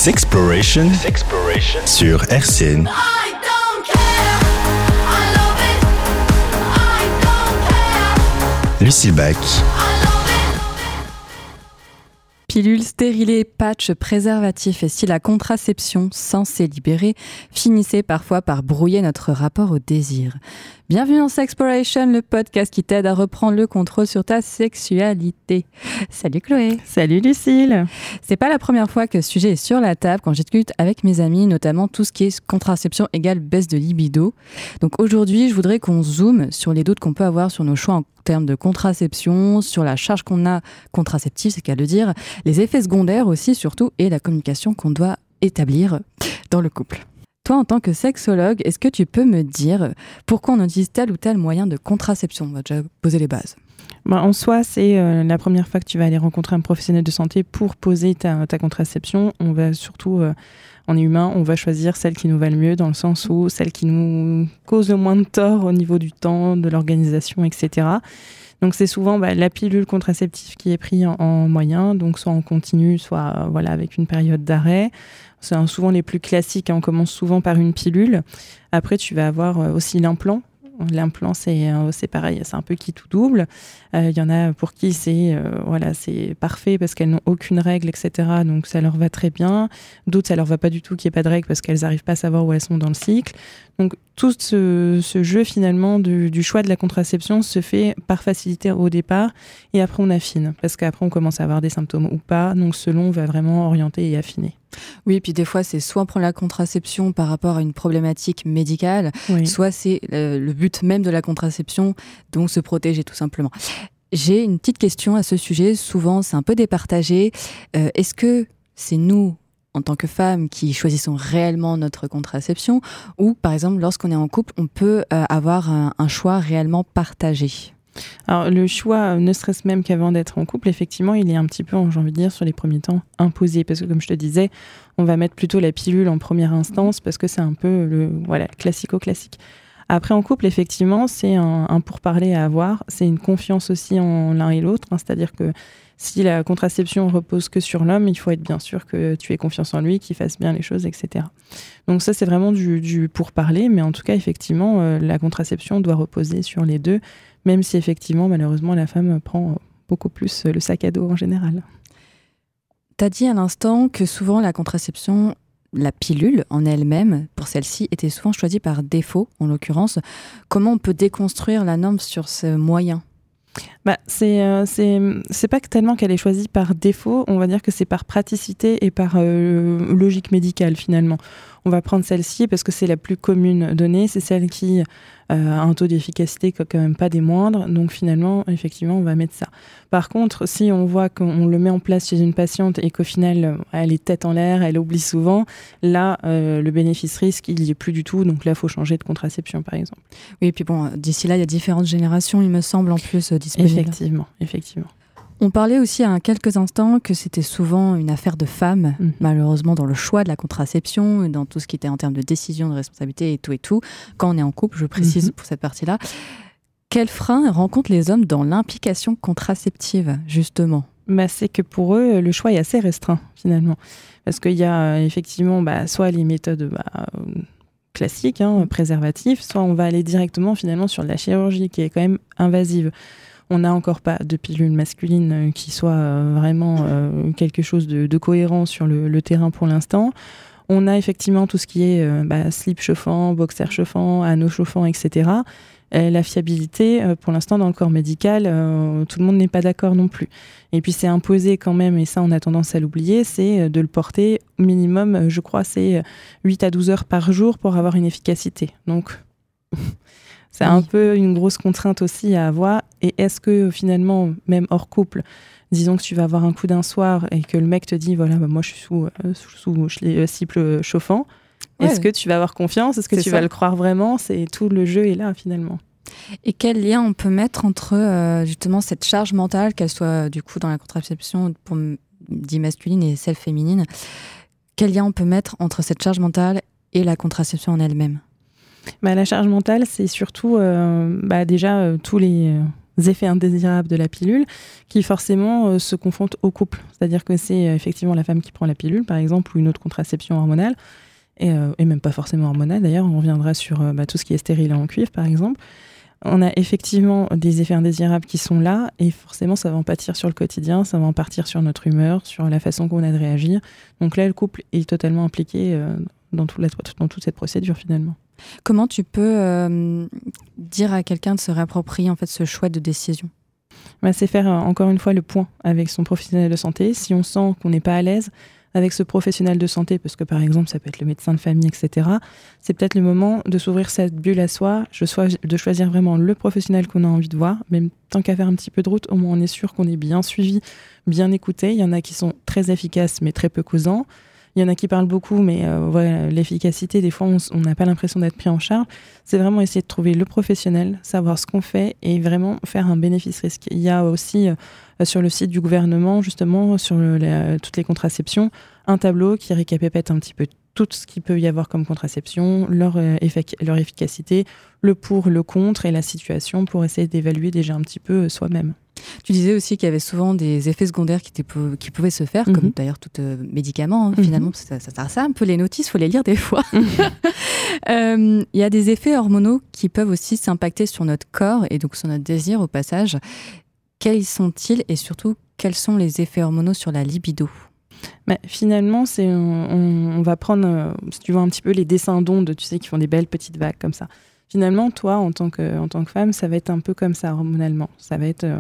Sexploration sur RCN. Lucille Bach. Pilules, stérilés, patchs, préservatifs et si la contraception censée libérer finissait parfois par brouiller notre rapport au désir. Bienvenue dans Sexploration, le podcast qui t'aide à reprendre le contrôle sur ta sexualité. Salut Chloé. Salut Lucille. C'est pas la première fois que ce sujet est sur la table quand je discute avec mes amis, notamment tout ce qui est contraception égale baisse de libido. Donc aujourd'hui, je voudrais qu'on zoome sur les doutes qu'on peut avoir sur nos choix en termes de contraception, sur la charge qu'on a contraceptive, c'est qu'à le dire, les effets secondaires aussi surtout et la communication qu'on doit établir dans le couple. Toi, en tant que sexologue, est-ce que tu peux me dire pourquoi on utilise tel ou tel moyen de contraception ? On va déjà poser les bases. En soi, c'est la première fois que tu vas aller rencontrer un professionnel de santé pour poser ta contraception. On va surtout, on est humain, on va choisir celle qui nous va le mieux, dans le sens où celle qui nous cause le moins de tort au niveau du temps, de l'organisation, etc. Donc c'est souvent la pilule contraceptive qui est prise en moyen, donc soit en continu, soit avec une période d'arrêt. C'est souvent les plus classiques, on commence souvent par une pilule. Après, tu vas avoir aussi l'implant. L'implant, c'est pareil, c'est un peu qui tout double. Il y en a pour qui c'est parfait parce qu'elles n'ont aucune règle, etc. Donc ça leur va très bien. D'autres, ça leur va pas du tout qu'il n'y ait pas de règle parce qu'elles n'arrivent pas à savoir où elles sont dans le cycle. Donc tout ce jeu finalement du choix de la contraception se fait par facilité au départ et après on affine parce qu'après on commence à avoir des symptômes ou pas. Donc selon, on va vraiment orienter et affiner. Oui, puis des fois, c'est soit on prend la contraception par rapport à une problématique médicale, oui. Soit c'est le but même de la contraception, donc se protéger tout simplement. J'ai une petite question à ce sujet, souvent c'est un peu départagé. Est-ce que c'est nous, en tant que femmes, qui choisissons réellement notre contraception ou, par exemple, lorsqu'on est en couple, on peut avoir un choix réellement partagé ? Alors le choix, ne serait-ce même qu'avant d'être en couple, effectivement, il est un petit peu, j'ai envie de dire, sur les premiers temps, imposé. Parce que comme je te disais, on va mettre plutôt la pilule en première instance parce que c'est un peu le classico-classique. Après, en couple, effectivement, c'est un pourparler à avoir. C'est une confiance aussi en l'un et l'autre. C'est-à-dire que si la contraception repose que sur l'homme, il faut être bien sûr que tu aies confiance en lui, qu'il fasse bien les choses, etc. Donc ça, c'est vraiment du pourparler. Mais en tout cas, effectivement, la contraception doit reposer sur les deux, même si effectivement, malheureusement, la femme prend beaucoup plus le sac à dos en général. Tu as dit à l'instant que souvent la contraception, la pilule en elle-même, pour celle-ci, était souvent choisie par défaut, en l'occurrence. Comment on peut déconstruire la norme sur ce moyen ? C'est pas tellement qu'elle est choisie par défaut, on va dire que c'est par praticité et par logique médicale finalement. On va prendre celle-ci parce que c'est la plus commune donnée, c'est celle qui a un taux d'efficacité quand même pas des moindres, donc finalement, effectivement, on va mettre ça. Par contre, si on voit qu'on le met en place chez une patiente et qu'au final, elle est tête en l'air, elle oublie souvent, là, le bénéfice-risque, il n'y est plus du tout, donc là, il faut changer de contraception, par exemple. Oui, et puis bon, d'ici là, il y a différentes générations, il me semble, en plus, disponibles. Effectivement. On parlait aussi à quelques instants que c'était souvent une affaire de femmes, malheureusement, dans le choix de la contraception, dans tout ce qui était en termes de décision, de responsabilité et tout. Quand on est en couple, je précise pour cette partie-là. Quels freins rencontrent les hommes dans l'implication contraceptive, justement ? C'est que pour eux, le choix est assez restreint, finalement. Parce qu'il y a effectivement soit les méthodes classiques, préservatifs, soit on va aller directement, finalement, sur la chirurgie, qui est quand même invasive. On n'a encore pas de pilule masculine qui soit vraiment quelque chose de cohérent sur le terrain pour l'instant. On a effectivement tout ce qui est slip chauffant, boxer chauffant, anneau chauffant, etc. La fiabilité, pour l'instant, dans le corps médical, tout le monde n'est pas d'accord non plus. Et puis c'est imposé quand même, et ça on a tendance à l'oublier, c'est de le porter au minimum, je crois, c'est 8 à 12 heures par jour pour avoir une efficacité. Donc... c'est un peu une grosse contrainte aussi à avoir. Et est-ce que finalement, même hors couple, disons que tu vas avoir un coup d'un soir et que le mec te dit, moi je suis sous cible chauffant, est-ce que tu vas avoir confiance ? Est-ce que tu vas le croire vraiment ? C'est tout le jeu est là finalement. Et quel lien on peut mettre entre justement cette charge mentale, qu'elle soit du coup dans la contraception pour dit masculine et celle féminine, quel lien on peut mettre entre cette charge mentale et la contraception en elle-même ? La charge mentale, c'est surtout déjà tous les effets indésirables de la pilule qui forcément se confrontent au couple. C'est-à-dire que c'est effectivement la femme qui prend la pilule, par exemple, ou une autre contraception hormonale, et même pas forcément hormonale d'ailleurs, on reviendra sur tout ce qui est stérile en cuivre, par exemple. On a effectivement des effets indésirables qui sont là, et forcément ça va en pâtir sur le quotidien, ça va en pâtir sur notre humeur, sur la façon qu'on a de réagir. Donc là, le couple est totalement impliqué dans toute cette procédure finalement. Comment tu peux dire à quelqu'un de se réapproprier en fait ce choix de décision ? C'est faire encore une fois le point avec son professionnel de santé. Si on sent qu'on n'est pas à l'aise avec ce professionnel de santé, parce que par exemple ça peut être le médecin de famille, etc., c'est peut-être le moment de s'ouvrir cette bulle à soi, de choisir vraiment le professionnel qu'on a envie de voir. Même tant qu'à faire un petit peu de route, au moins on est sûr qu'on est bien suivi, bien écouté. Il y en a qui sont très efficaces mais très peu causants. Il y en a qui parlent beaucoup, mais voilà, l'efficacité, des fois, on n'a pas l'impression d'être pris en charge. C'est vraiment essayer de trouver le professionnel, savoir ce qu'on fait et vraiment faire un bénéfice-risque. Il y a aussi, sur le site du gouvernement, justement, sur toutes les contraceptions, un tableau qui récapitule un petit peu tout ce qu'il peut y avoir comme contraception, leur efficacité, le pour, le contre et la situation pour essayer d'évaluer déjà un petit peu soi-même. Tu disais aussi qu'il y avait souvent des effets secondaires qui pouvaient se faire, comme d'ailleurs tout médicament, finalement, ça sert à ça, un peu les notices, il faut les lire des fois. Il y a des effets hormonaux qui peuvent aussi s'impacter sur notre corps et donc sur notre désir au passage. Quels sont-ils et surtout, quels sont les effets hormonaux sur la libido ? Finalement, on va prendre, si tu vois un petit peu les dessins d'ondes, tu sais, qui font des belles petites vagues comme ça. Finalement, toi, en tant que femme, ça va être un peu comme ça hormonalement. Ça va être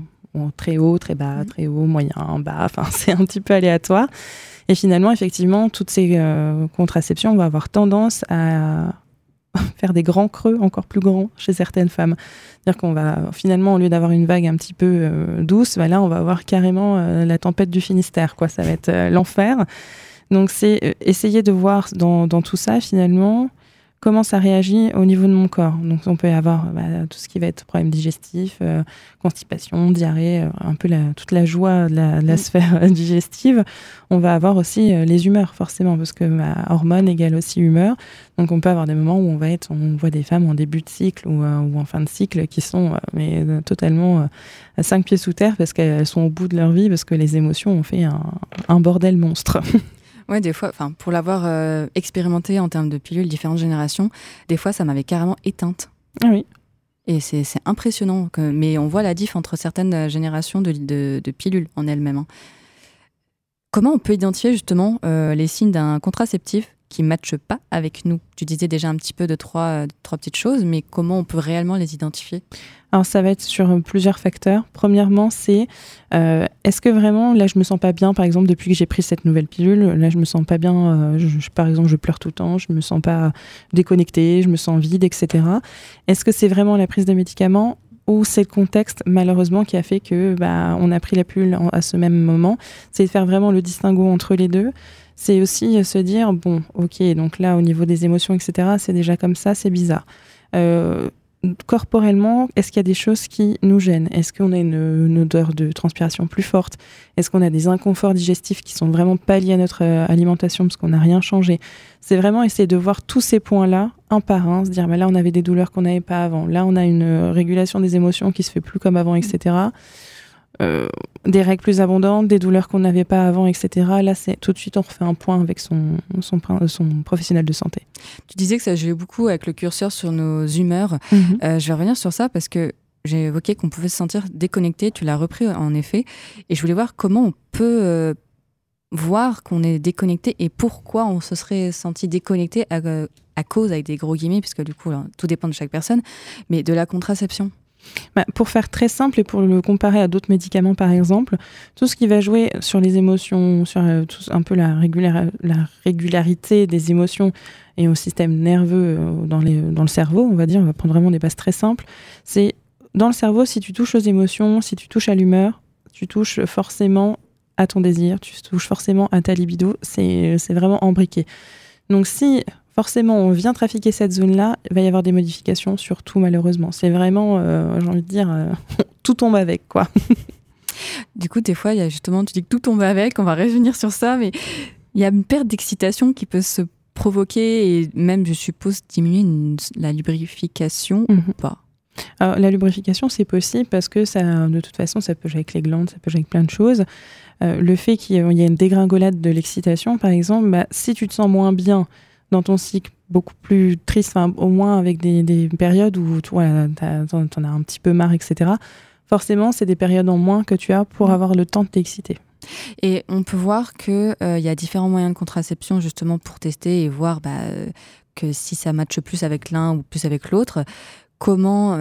très haut, très bas, très haut, moyen, bas. Enfin, c'est un petit peu aléatoire. Et finalement, effectivement, toutes ces contraceptions, on va avoir tendance à faire des grands creux encore plus grands chez certaines femmes. C'est-à-dire qu'on va, finalement, au lieu d'avoir une vague un petit peu douce, là, on va avoir carrément la tempête du Finistère, quoi. Ça va être l'enfer. Donc, c'est essayer de voir dans tout ça, finalement, comment ça réagit au niveau de mon corps. Donc, on peut avoir tout ce qui va être problème digestif, constipation, diarrhée, un peu toute la joie de la sphère digestive. On va avoir aussi les humeurs, forcément, parce que hormone égale aussi humeur. Donc, on peut avoir des moments où on voit des femmes en début de cycle ou en fin de cycle qui sont totalement à 5 pieds sous terre parce qu'elles sont au bout de leur vie, parce que les émotions ont fait un bordel monstre. Ouais, des fois, pour l'avoir expérimenté en termes de pilules, différentes générations, des fois, ça m'avait carrément éteinte. Ah oui. Et c'est impressionnant. Mais on voit la diff entre certaines générations de pilules en elles-mêmes. Comment on peut identifier justement les signes d'un contraceptif qui ne matche pas avec nous ? Tu disais déjà un petit peu de trois petites choses, mais comment on peut réellement les identifier ? Alors, ça va être sur plusieurs facteurs. Premièrement, c'est est-ce que vraiment, là, je me sens pas bien, par exemple, depuis que j'ai pris cette nouvelle pilule, là, je me sens pas bien, par exemple, je pleure tout le temps, je me sens pas déconnectée, je me sens vide, etc. Est-ce que c'est vraiment la prise de médicaments ou c'est le contexte, malheureusement, qui a fait que on a pris la pilule à ce même moment ? C'est de faire vraiment le distinguo entre les deux. C'est aussi se dire, bon, ok, donc là, au niveau des émotions, etc., c'est déjà comme ça, c'est bizarre. Corporellement, est-ce qu'il y a des choses qui nous gênent ? Est-ce qu'on a une odeur de transpiration plus forte ? Est-ce qu'on a des inconforts digestifs qui sont vraiment pas liés à notre alimentation parce qu'on n'a rien changé ? C'est vraiment essayer de voir tous ces points-là, un par un, se dire là on avait des douleurs qu'on n'avait pas avant, là on a une régulation des émotions qui se fait plus comme avant, etc. Des règles plus abondantes, des douleurs qu'on n'avait pas avant, etc. Là, c'est tout de suite, on refait un point avec son professionnel de santé. Tu disais que ça jouait beaucoup avec le curseur sur nos humeurs. Je vais revenir sur ça parce que j'ai évoqué qu'on pouvait se sentir déconnecté. Tu l'as repris en effet. Et je voulais voir comment on peut voir qu'on est déconnecté et pourquoi on se serait senti déconnecté à cause, avec des gros guillemets, puisque du coup, tout dépend de chaque personne, mais de la contraception. Pour faire très simple et pour le comparer à d'autres médicaments par exemple, tout ce qui va jouer sur les émotions, sur un peu la régularité des émotions et au système nerveux dans le cerveau, on va dire, on va prendre vraiment des bases très simples, c'est dans le cerveau, si tu touches aux émotions, si tu touches à l'humeur, tu touches forcément à ton désir, tu touches forcément à ta libido, c'est vraiment embriqué. Donc si forcément on vient trafiquer cette zone-là, il va y avoir des modifications sur tout malheureusement. C'est vraiment, j'ai envie de dire, tout tombe avec, quoi. Du coup, des fois, il y a justement, tu dis que tout tombe avec, on va revenir sur ça, mais il y a une perte d'excitation qui peut se provoquer et même, je suppose, diminuer la lubrification ou pas. Alors, la lubrification, c'est possible parce que ça, de toute façon, ça peut jouer avec les glandes, ça peut jouer avec plein de choses. Le fait qu'il y ait une dégringolade de l'excitation, par exemple, si tu te sens moins bien dans ton cycle, beaucoup plus triste, au moins avec des périodes où t'en as un petit peu marre, etc., forcément, c'est des périodes en moins que tu as pour avoir le temps de t'exciter. Et on peut voir qu'il y a différents moyens de contraception justement pour tester et voir que si ça matche plus avec l'un ou plus avec l'autre, comment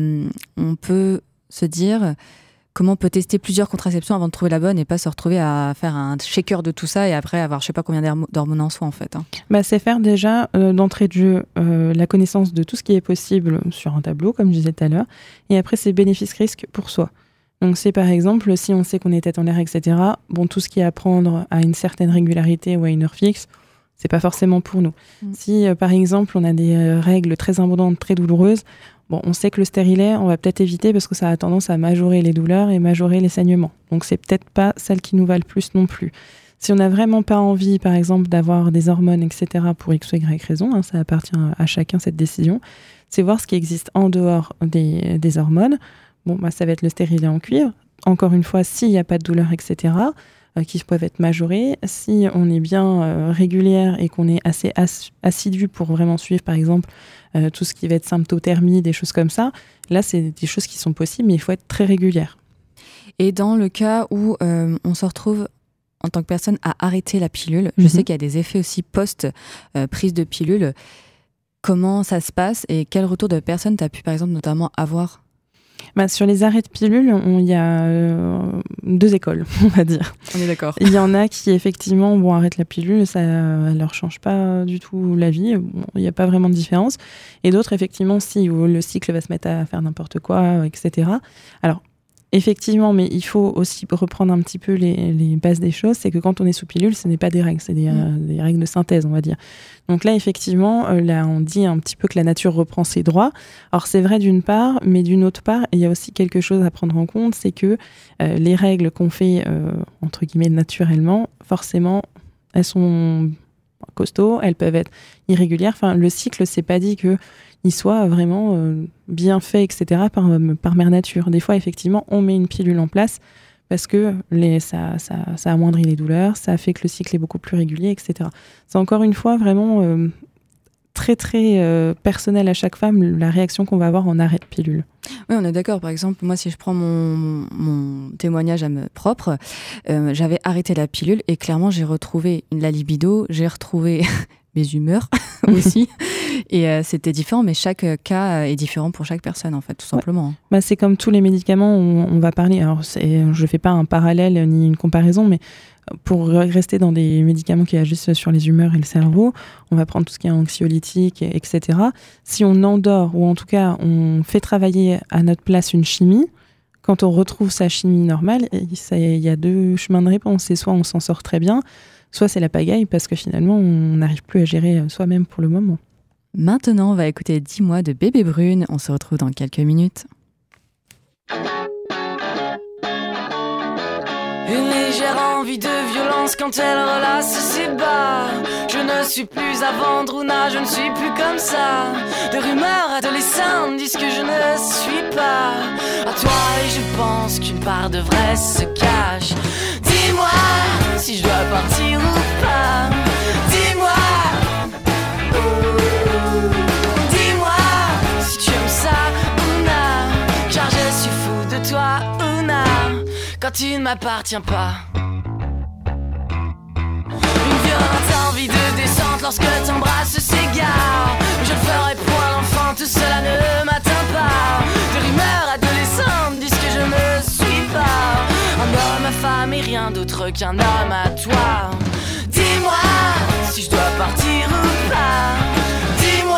on peut se dire, comment on peut tester plusieurs contraceptions avant de trouver la bonne et pas se retrouver à faire un shaker de tout ça et après avoir je sais pas combien d'hormones en soi en fait. C'est faire déjà d'entrée de jeu la connaissance de tout ce qui est possible sur un tableau, comme je disais tout à l'heure, et après c'est bénéfice-risque pour soi. Donc c'est par exemple, si on sait qu'on est tête en l'air, etc., tout ce qui est à prendre à une certaine régularité ou à une heure fixe, c'est pas forcément pour nous. Si par exemple on a des règles très abondantes, très douloureuses, on sait que le stérilet, on va peut-être éviter parce que ça a tendance à majorer les douleurs et majorer les saignements. Donc c'est peut-être pas celle qui nous va le plus non plus. Si on n'a vraiment pas envie, par exemple, d'avoir des hormones, etc., pour X ou Y raison, ça appartient à chacun cette décision, c'est voir ce qui existe en dehors des hormones. Ça va être le stérilet en cuivre. Encore une fois, s'il n'y a pas de douleur, etc., qui peuvent être majorées. Si on est bien régulière et qu'on est assez assidu pour vraiment suivre, par exemple, tout ce qui va être symptothermie, des choses comme ça, là, c'est des choses qui sont possibles, mais il faut être très régulière. Et dans le cas où on se retrouve en tant que personne à arrêter la pilule, je sais qu'il y a des effets aussi post-prise de pilule. Comment ça se passe et quel retour de personne tu as pu, par exemple, notamment avoir ? Sur les arrêts de pilules, il y a 2 écoles, on va dire. On est d'accord. Il y en a qui, effectivement, arrêtent la pilule, ça ne leur change pas du tout la vie. Il n'y a pas vraiment de différence. Et d'autres, effectivement, où le cycle va se mettre à faire n'importe quoi, etc. Alors, effectivement, mais il faut aussi reprendre un petit peu les bases des choses. C'est que quand on est sous pilule, ce n'est pas des règles, c'est des règles de synthèse, on va dire. Donc là, effectivement, on dit un petit peu que la nature reprend ses droits. Alors c'est vrai d'une part, mais d'une autre part, il y a aussi quelque chose à prendre en compte, c'est que les règles qu'on fait, entre guillemets, naturellement, forcément, elles sont costauds, elles peuvent être irrégulières. Enfin, le cycle, c'est pas dit que il soit vraiment bien fait, etc., par mère nature. Des fois, effectivement, on met une pilule en place parce que ça amoindrit les douleurs, ça fait que le cycle est beaucoup plus régulier, etc. C'est encore une fois vraiment très, très personnel à chaque femme, la réaction qu'on va avoir en arrêt de pilule. Oui, on est d'accord. Par exemple, moi, si je prends mon témoignage propre, j'avais arrêté la pilule et clairement, j'ai retrouvé la libido, j'ai retrouvé mes humeurs aussi. Et c'était différent, mais chaque cas est différent pour chaque personne, en fait, tout simplement. C'est comme tous les médicaments, on va parler. Alors, je ne fais pas un parallèle ni une comparaison, mais pour rester dans des médicaments qui agissent sur les humeurs et le cerveau, on va prendre tout ce qui est anxiolytique, etc. Si on endort, ou en tout cas, on fait travailler à notre place une chimie, quand on retrouve sa chimie normale, il y a 2 chemins de réponse. C'est soit on s'en sort très bien, soit c'est la pagaille parce que finalement, on n'arrive plus à gérer soi-même pour le moment. Maintenant, on va écouter 10 mois de Bébé Brune. On se retrouve dans quelques minutes. Une légère envie de violence quand elle relasse ses bas. Je ne suis plus à vendre, Ouna, je ne suis plus comme ça. De rumeurs adolescentes disent que je ne suis pas à toi. Et je pense qu'une part de vrai se cache. Dis-moi si je dois partir ou pas. Dis-moi. Dis-moi si tu aimes ça, Ouna, car je suis fou de toi, Ouna, quand tu ne m'appartiens pas. Une violente envie de descente lorsque t'embrasses s'égare. Je ne ferai point l'enfant, tout cela ne m'atteint pas. De rumeurs adolescentes disent que je ne suis pas un homme à femme et rien d'autre qu'un homme à toi. Dis-moi si je dois partir ou pas. Dis-moi.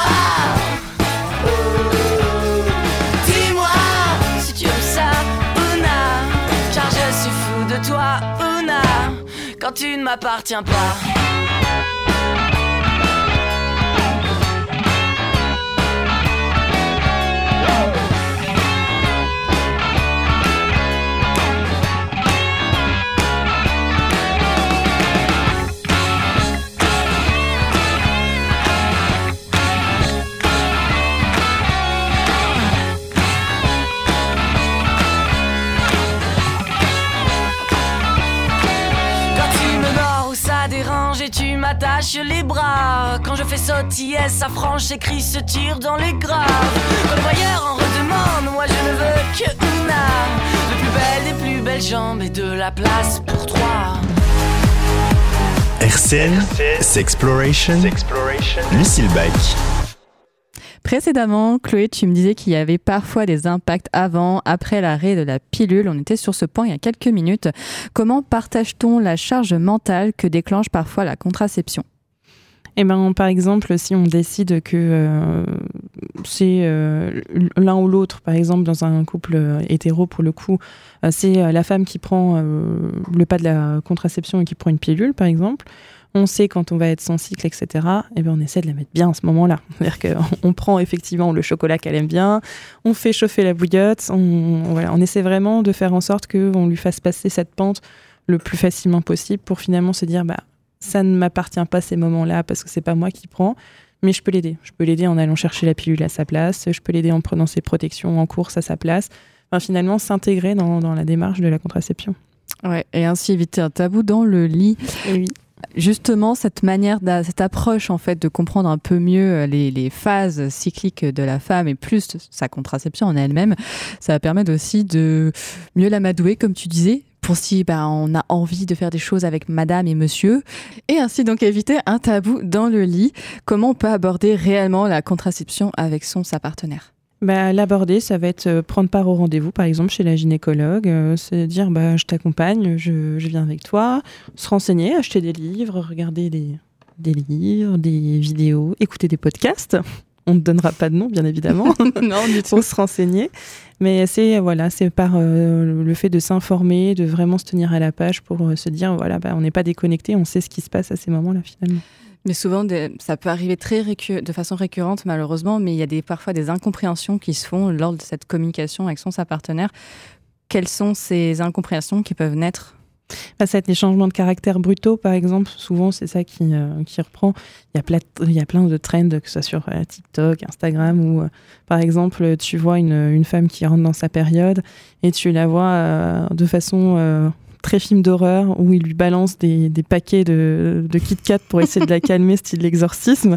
Dis-moi si tu aimes ça, Ouna, car je suis fou de toi, Ouna, quand tu ne m'appartiens pas. m'attache les bras. Quand je fais sautiller sa franche, ses cris se tirent dans les graves. Quand le voyeur en redemande, moi je ne veux que Una. Le plus belle des plus belles jambes et de la place pour trois. RCN, Sexploration, Lucille Bach. Précédemment, Chloé, tu me disais qu'il y avait parfois des impacts avant, après l'arrêt de la pilule. On était sur ce point il y a quelques minutes. Comment partage-t-on la charge mentale que déclenche parfois la contraception ? Eh ben, par exemple, si on décide que c'est l'un ou l'autre, par exemple, dans un couple hétéro, pour le coup, c'est la femme qui prend le pas de la contraception et qui prend une pilule, par exemple. On sait quand on va être sans cycle, etc. Eh ben, on essaie de la mettre bien à ce moment-là. C'est-à-dire qu'on prend effectivement le chocolat qu'elle aime bien, on fait chauffer la bouillotte, on essaie vraiment de faire en sorte qu'on lui fasse passer cette pente le plus facilement possible pour finalement se dire ça ne m'appartient pas ces moments-là parce que c'est pas moi qui prends, mais je peux l'aider. Je peux l'aider en allant chercher la pilule à sa place, je peux l'aider en prenant ses protections en course à sa place. Enfin, finalement, s'intégrer dans la démarche de la contraception. Ouais, et ainsi éviter un tabou dans le lit. Oui. Justement, cette approche en fait de comprendre un peu mieux les phases cycliques de la femme et plus sa contraception en elle-même, ça va permettre aussi de mieux l'amadouer, comme tu disais, pour si on a envie de faire des choses avec madame et monsieur, et ainsi donc éviter un tabou dans le lit. Comment on peut aborder réellement la contraception avec sa partenaire ? L'aborder, ça va être prendre part au rendez-vous, par exemple, chez la gynécologue, c'est dire je t'accompagne, je viens avec toi, se renseigner, acheter des livres, regarder des livres, des vidéos, écouter des podcasts. On ne donnera pas de nom, bien évidemment, non, du tout. Pour se renseigner. Mais c'est par le fait de s'informer, de vraiment se tenir à la page pour se dire, on n'est pas déconnecté, on sait ce qui se passe à ces moments-là, finalement. Mais souvent, ça peut arriver de façon récurrente, malheureusement, mais il y a parfois des incompréhensions qui se font lors de cette communication avec sa partenaire. Quelles sont ces incompréhensions qui peuvent naître ? Ça va être les changements de caractère brutaux, par exemple. Souvent, c'est ça qui reprend. Il y a plein de trends, que ce soit sur TikTok, Instagram, où, par exemple, tu vois une femme qui rentre dans sa période et tu la vois de façon... très film d'horreur où il lui balance des paquets de Kit Kat pour essayer de la calmer, style l'exorcisme.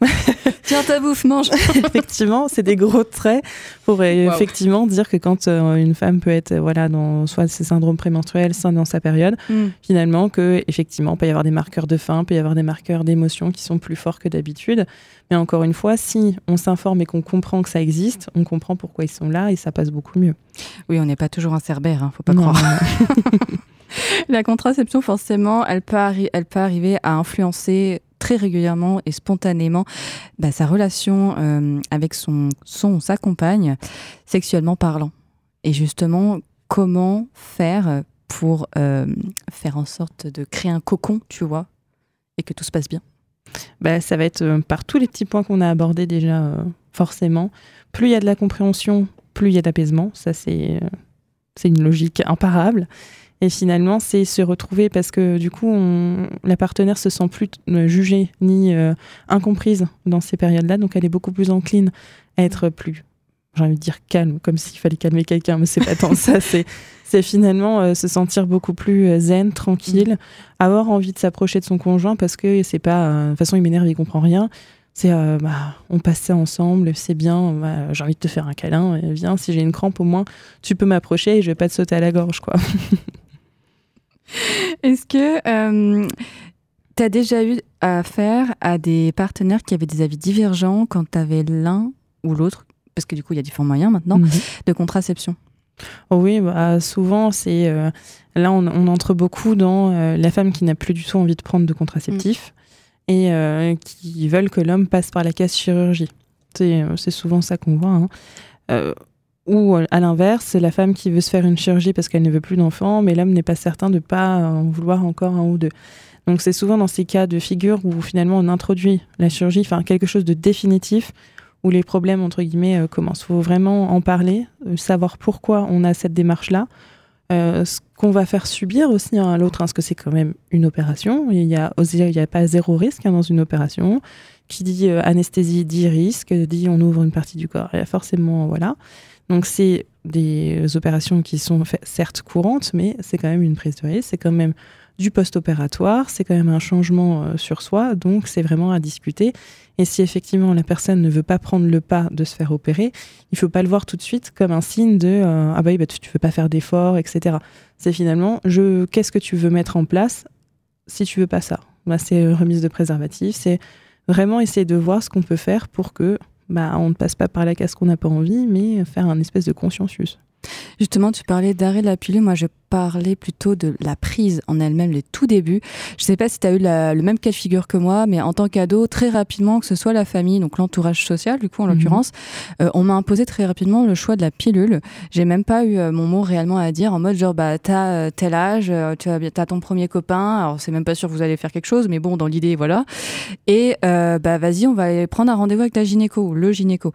Tiens ta bouffe, mange. Effectivement, c'est des gros traits pour effectivement dire que quand une femme peut être dans soit ses syndromes prémenstruels, soit dans sa période, finalement que effectivement peut y avoir des marqueurs de faim, peut y avoir des marqueurs d'émotion qui sont plus forts que d'habitude. Mais encore une fois, si on s'informe et qu'on comprend que ça existe, on comprend pourquoi ils sont là et ça passe beaucoup mieux. Oui, on n'est pas toujours un cerbère, faut pas croire. La contraception, forcément, elle peut arriver à influencer très régulièrement et spontanément sa relation avec sa compagne, sexuellement parlant. Et justement, comment faire pour faire en sorte de créer un cocon, tu vois, et que tout se passe bien ? Ça va être par tous les petits points qu'on a abordés déjà, forcément. Plus il y a de la compréhension, plus il y a d'apaisement. Ça, c'est une logique imparable. Et finalement, c'est se retrouver parce que du coup, la partenaire se sent plus jugée ni incomprise dans ces périodes-là. Donc, elle est beaucoup plus encline à être plus, j'ai envie de dire, calme, comme s'il fallait calmer quelqu'un, mais c'est pas tant ça. C'est finalement se sentir beaucoup plus zen, tranquille, avoir envie de s'approcher de son conjoint parce que c'est pas... de toute façon, il m'énerve, il comprend rien. C'est on passe ça ensemble, c'est bien, j'ai envie de te faire un câlin, viens, si j'ai une crampe, au moins, tu peux m'approcher et je vais pas te sauter à la gorge, quoi. Est-ce que tu as déjà eu affaire à des partenaires qui avaient des avis divergents quand tu avais l'un ou l'autre, parce que du coup, il y a différents moyens maintenant, de contraception ? Oh oui, souvent, c'est là, on entre beaucoup dans la femme qui n'a plus du tout envie de prendre de contraceptif et qui veulent que l'homme passe par la case chirurgie. C'est souvent ça qu'on voit, hein. Ou à l'inverse, c'est la femme qui veut se faire une chirurgie parce qu'elle ne veut plus d'enfants, mais l'homme n'est pas certain de ne pas en vouloir encore un ou deux. Donc c'est souvent dans ces cas de figure où finalement on introduit la chirurgie, enfin quelque chose de définitif, où les problèmes, entre guillemets, commencent. Il faut vraiment en parler, savoir pourquoi on a cette démarche-là, ce qu'on va faire subir aussi à l'autre, parce que c'est quand même une opération. Il n'y a pas zéro risque dans une opération. Qui dit anesthésie dit risque, dit on ouvre une partie du corps. Il y a forcément, voilà. Donc, c'est des opérations qui sont certes courantes, mais c'est quand même une prise de risque. C'est quand même du post-opératoire, c'est quand même un changement sur soi, donc c'est vraiment à discuter. Et si effectivement la personne ne veut pas prendre le pas de se faire opérer, il ne faut pas le voir tout de suite comme un signe de ah bah oui, tu ne veux pas faire d'efforts, etc. C'est finalement qu'est-ce que tu veux mettre en place si tu veux pas ça. C'est remise de préservatif, c'est vraiment essayer de voir ce qu'on peut faire pour que on ne passe pas par la case qu'on n'a pas envie, mais faire un espèce de consciencius. Justement, tu parlais d'arrêt de la pilule. Moi, je parlais plutôt de la prise en elle-même, les tout débuts. Je ne sais pas si tu as eu le même cas de figure que moi, mais en tant qu'ado, très rapidement, que ce soit la famille, donc l'entourage social, du coup, en l'occurrence, on m'a imposé très rapidement le choix de la pilule. J'ai même pas eu mon mot réellement à dire, en mode genre, t'as tel âge, t'as ton premier copain, alors c'est même pas sûr que vous allez faire quelque chose, mais bon, dans l'idée, voilà. Et vas-y, on va aller prendre un rendez-vous avec la gynéco ou le gynéco.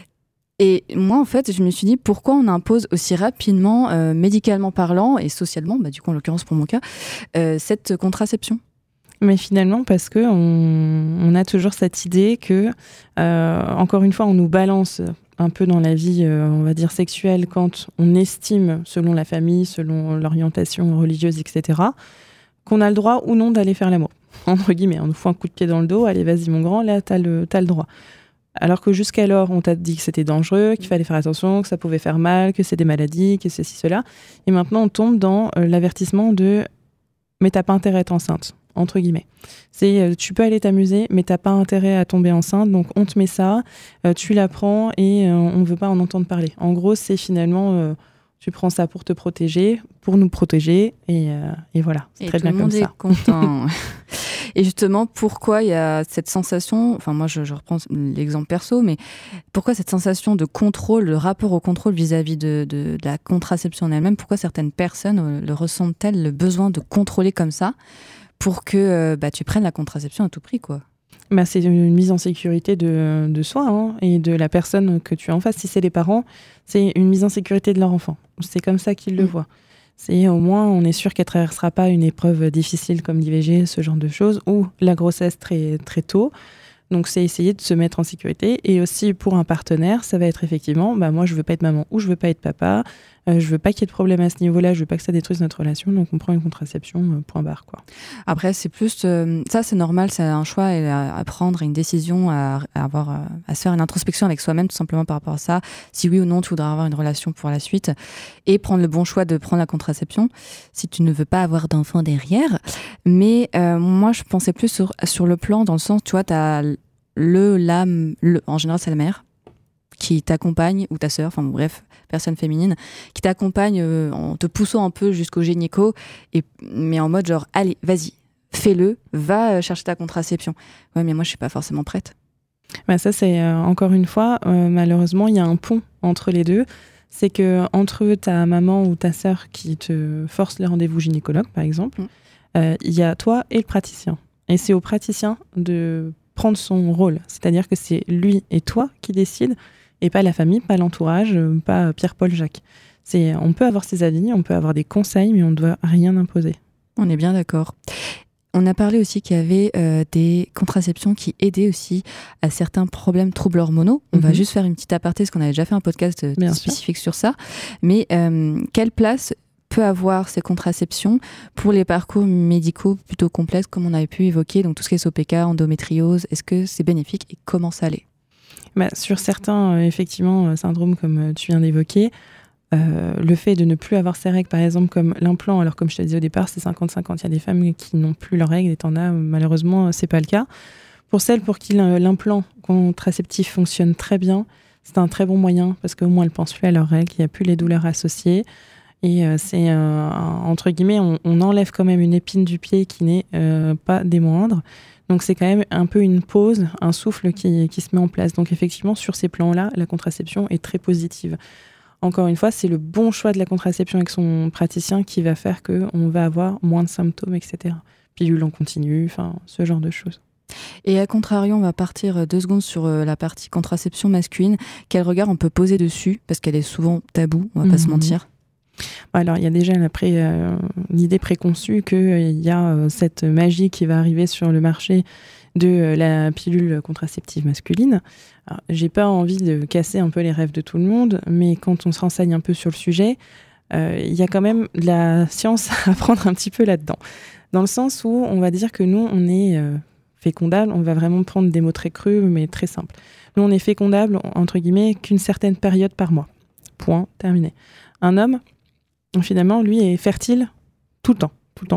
Et moi, en fait, je me suis dit, pourquoi on impose aussi rapidement, médicalement parlant et socialement, du coup, en l'occurrence pour mon cas, cette contraception ? Mais finalement, parce que on a toujours cette idée que, encore une fois, on nous balance un peu dans la vie, on va dire, sexuelle, quand on estime, selon la famille, selon l'orientation religieuse, etc., qu'on a le droit ou non d'aller faire l'amour. Entre guillemets, on nous fout un coup de pied dans le dos, allez, vas-y mon grand, là, t'as le droit. Alors que jusqu'alors, on t'a dit que c'était dangereux, qu'il fallait faire attention, que ça pouvait faire mal, que c'est des maladies, que ceci, cela. Et maintenant, on tombe dans l'avertissement de « mais t'as pas intérêt à être enceinte », entre guillemets. C'est « tu peux aller t'amuser, mais t'as pas intérêt à tomber enceinte, donc on te met ça, tu la prends et on veut pas en entendre parler ». En gros, c'est finalement... tu prends ça pour te protéger, pour nous protéger, et voilà, c'est très bien comme ça. Et tout le monde est content. Et justement, pourquoi il y a cette sensation, enfin moi je reprends l'exemple perso, mais pourquoi cette sensation de contrôle, le rapport au contrôle vis-à-vis de la contraception en elle-même, pourquoi certaines personnes le ressentent-elles, le besoin de contrôler comme ça, pour que tu prennes la contraception à tout prix, quoi ? C'est une mise en sécurité de soi et de la personne que tu as en face. Si c'est les parents, c'est une mise en sécurité de leur enfant. C'est comme ça qu'ils le voient. C'est au moins, on est sûr qu'elle ne traversera pas une épreuve difficile comme l'IVG, ce genre de choses, ou la grossesse très, très tôt. Donc, c'est essayer de se mettre en sécurité. Et aussi, pour un partenaire, ça va être effectivement, moi, je ne veux pas être maman ou je ne veux pas être papa. Je ne veux pas qu'il y ait de problème à ce niveau-là. Je ne veux pas que ça détruise notre relation. Donc, on prend une contraception, point barre, quoi. Après, c'est plus... ça, c'est normal. C'est un choix à prendre, une décision, à se faire une introspection avec soi-même, tout simplement par rapport à ça. Si oui ou non, tu voudrais avoir une relation pour la suite. Et prendre le bon choix de prendre la contraception si tu ne veux pas avoir d'enfant derrière. Mais moi, je pensais plus sur le plan, dans le sens, tu vois, tu as en général, c'est la mère qui t'accompagne, ou ta sœur, enfin bref, personne féminine, qui t'accompagne en te poussant un peu jusqu'au gynéco, mais en mode genre, allez, vas-y, fais-le, va chercher ta contraception. Ouais, mais moi, je suis pas forcément prête. Ça, c'est encore une fois, malheureusement, il y a un pont entre les deux. C'est que entre ta maman ou ta sœur qui te force les rendez-vous gynécologue, par exemple, il y a toi et le praticien. Et c'est au praticien de prendre son rôle. C'est-à-dire que c'est lui et toi qui décident, et pas la famille, pas l'entourage, pas Pierre-Paul Jacques. On peut avoir ses avis, on peut avoir des conseils, mais on ne doit rien imposer. On est bien d'accord. On a parlé aussi qu'il y avait des contraceptions qui aidaient aussi à certains problèmes, troubles hormonaux. On va juste faire une petite aparté, parce qu'on avait déjà fait un podcast spécifique sur ça. Mais quelle place peut avoir ces contraceptions pour les parcours médicaux plutôt complexes, comme on avait pu évoquer, donc tout ce qui est SOPK, endométriose, est-ce que c'est bénéfique et comment ça l'est ? Sur certains, effectivement, syndromes comme tu viens d'évoquer, le fait de ne plus avoir ses règles, par exemple, comme l'implant, alors comme je te disais au départ, c'est 50-50. Il y a des femmes qui n'ont plus leurs règles et t'en as, malheureusement, c'est pas le cas. Pour celles pour qui l'implant contraceptif fonctionne très bien, c'est un très bon moyen parce qu'au moins elles ne pensent plus à leurs règles, il n'y a plus les douleurs associées. Et c'est, entre guillemets, on enlève quand même une épine du pied qui n'est pas des moindres. Donc c'est quand même un peu une pause, un souffle qui se met en place. Donc effectivement, sur ces plans-là, la contraception est très positive. Encore une fois, c'est le bon choix de la contraception avec son praticien qui va faire qu'on va avoir moins de symptômes, etc. Pilule en continu, enfin, ce genre de choses. Et à contrario, on va partir 2 secondes sur la partie contraception masculine. Quel regard on peut poser dessus ? Parce qu'elle est souvent taboue, on va pas se mentir. Alors, il y a déjà l'idée préconçue qu'il y a cette magie qui va arriver sur le marché de la pilule contraceptive masculine. Alors, j'ai pas envie de casser un peu les rêves de tout le monde, mais quand on se renseigne un peu sur le sujet, il y a quand même de la science à prendre un petit peu là-dedans. dans le sens où on va dire que nous, on est fécondable, on va vraiment prendre des mots très crus, mais très simples. Nous, on est fécondable, entre guillemets, qu'une certaine période par mois. Point, terminé. Un homme, finalement, lui, est fertile tout le temps.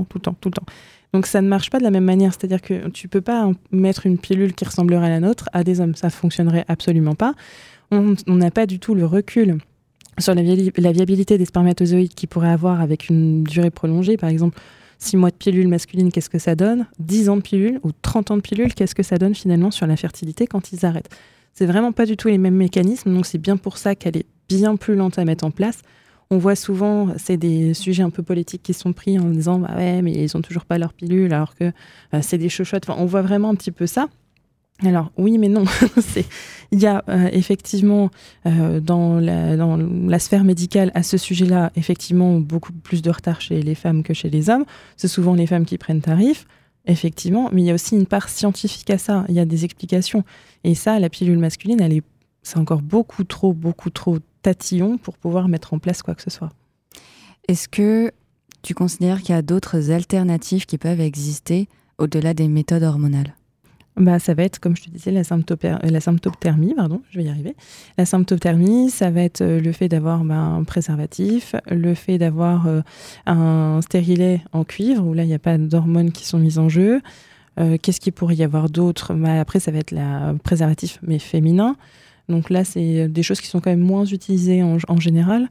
Donc, ça ne marche pas de la même manière. C'est-à-dire que tu ne peux pas mettre une pilule qui ressemblerait à la nôtre à des hommes. Ça ne fonctionnerait absolument pas. On n'a pas du tout le recul sur la viabilité des spermatozoïdes qu'ils pourraient avoir avec une durée prolongée. Par exemple, 6 mois de pilule masculine, qu'est-ce que ça donne ? 10 ans de pilule ou 30 ans de pilule, qu'est-ce que ça donne finalement sur la fertilité quand ils arrêtent ? C'est vraiment pas du tout les mêmes mécanismes, donc c'est bien pour ça qu'elle est bien plus lente à mettre en place. On voit souvent, c'est des sujets un peu politiques qui sont pris en disant « bah ouais, mais ils ont toujours pas leur pilule alors que c'est des chochottes ». Enfin, on voit vraiment un petit peu ça. Alors oui, mais non. Il y a effectivement dans la sphère médicale à ce sujet-là, effectivement beaucoup plus de retard chez les femmes que chez les hommes. C'est souvent les femmes qui prennent tarif, effectivement, mais il y a aussi une part scientifique à ça. Il y a des explications. Et ça, la pilule masculine, c'est encore beaucoup trop tatillon pour pouvoir mettre en place quoi que ce soit. Est-ce que tu considères qu'il y a d'autres alternatives qui peuvent exister au-delà des méthodes hormonales ? Ça va être, comme je te disais, la symptothermie, je vais y arriver. La symptothermie, ça va être le fait d'avoir un préservatif, le fait d'avoir un stérilet en cuivre, où là, il n'y a pas d'hormones qui sont mises en jeu. Qu'est-ce qu'il pourrait y avoir d'autre ? Après, ça va être le préservatif, mais féminin. Donc là, c'est des choses qui sont quand même moins utilisées en général.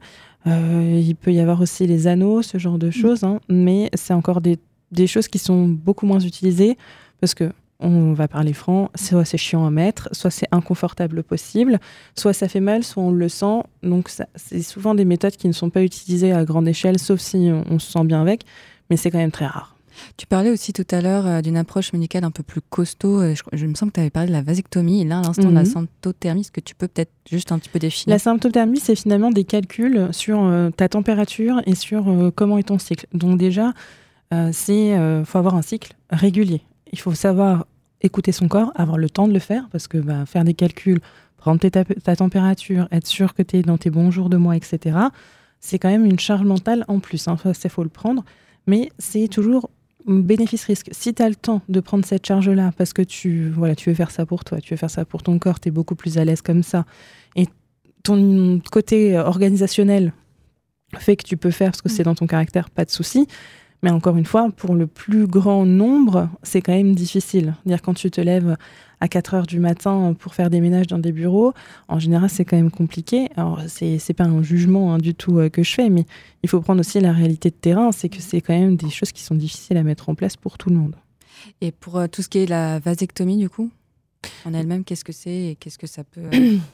Il peut y avoir aussi les anneaux, ce genre de choses, mais c'est encore des choses qui sont beaucoup moins utilisées parce que on va parler franc, soit c'est chiant à mettre, soit c'est inconfortable possible, soit ça fait mal, soit on le sent. Donc c'est souvent des méthodes qui ne sont pas utilisées à grande échelle, sauf si on se sent bien avec, mais c'est quand même très rare. Tu parlais aussi tout à l'heure d'une approche médicale un peu plus costaud. Je me sens que tu avais parlé de la vasectomie et là, à l'instant, de la symptothermie. Est-ce que tu peux peut-être juste un petit peu définir ? La symptothermie, c'est finalement des calculs sur ta température et sur comment est ton cycle. Donc déjà, faut avoir un cycle régulier. Il faut savoir écouter son corps, avoir le temps de le faire, parce que faire des calculs, prendre ta température, être sûr que tu es dans tes bons jours de mois, etc., c'est quand même une charge mentale en plus. Ça, il faut le prendre. Mais c'est toujours bénéfice-risque. Si tu as le temps de prendre cette charge-là, parce que tu veux faire ça pour toi, tu veux faire ça pour ton corps, tu es beaucoup plus à l'aise comme ça, et ton côté organisationnel fait que tu peux faire, parce que c'est dans ton caractère, pas de souci. Mais encore une fois, pour le plus grand nombre, c'est quand même difficile. C'est-à-dire quand tu te lèves à 4h du matin pour faire des ménages dans des bureaux, en général, c'est quand même compliqué. Alors, c'est pas un jugement du tout que je fais, mais il faut prendre aussi la réalité de terrain. C'est que c'est quand même des choses qui sont difficiles à mettre en place pour tout le monde. Et pour tout ce qui est la vasectomie, du coup, en elle-même, qu'est-ce que c'est et qu'est-ce que ça peut...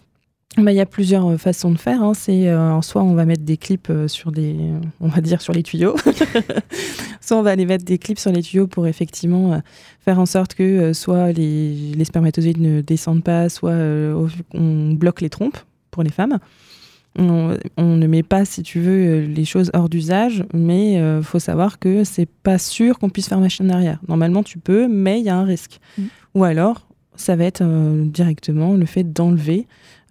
Il y a plusieurs façons de faire. C'est en soit on va mettre des clips sur les tuyaux. Soit on va aller mettre des clips sur les tuyaux pour effectivement faire en sorte que soit les spermatozoïdes ne descendent pas, soit on bloque les trompes pour les femmes. On ne met pas, si tu veux, les choses hors d'usage, mais faut savoir que c'est pas sûr qu'on puisse faire machine arrière. Normalement, tu peux, mais il y a un risque. Ou alors, ça va être directement le fait d'enlever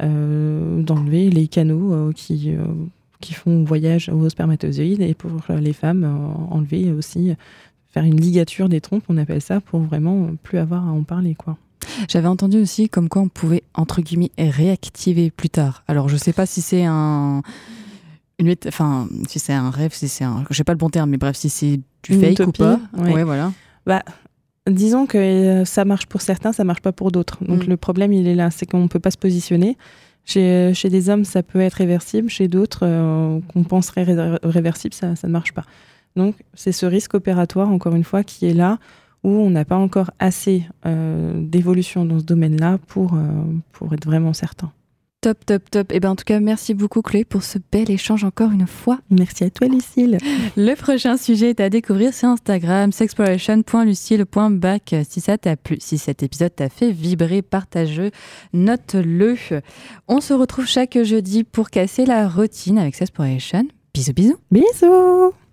les canaux qui font voyage aux spermatozoïdes, et pour les femmes, enlever aussi, faire une ligature des trompes, on appelle ça, pour vraiment plus avoir à en parler, quoi. J'avais entendu aussi comme quoi on pouvait, entre guillemets, réactiver plus tard. Alors, je sais pas si c'est si c'est un rêve, si c'est j'ai pas le bon terme, mais bref, si c'est du fake ou pas. Ouais, voilà. Disons que ça marche pour certains, ça marche pas pour d'autres. Donc le problème, il est là, c'est qu'on peut pas se positionner. Chez des hommes, ça peut être réversible. Chez d'autres, qu'on penserait réversible, ça ne marche pas. Donc c'est ce risque opératoire, encore une fois, qui est là, où on n'a pas encore assez d'évolution dans ce domaine-là pour être vraiment certain. Top. Et en tout cas, merci beaucoup Chloé pour ce bel échange encore une fois. Merci à toi Lucille. Le prochain sujet est à découvrir sur Instagram, sexploration.lucille.bac. Si ça t'a plu, si cet épisode t'a fait vibrer, partage-le, note-le. On se retrouve chaque jeudi pour casser la routine avec Sexploration. Bisous. Bisous.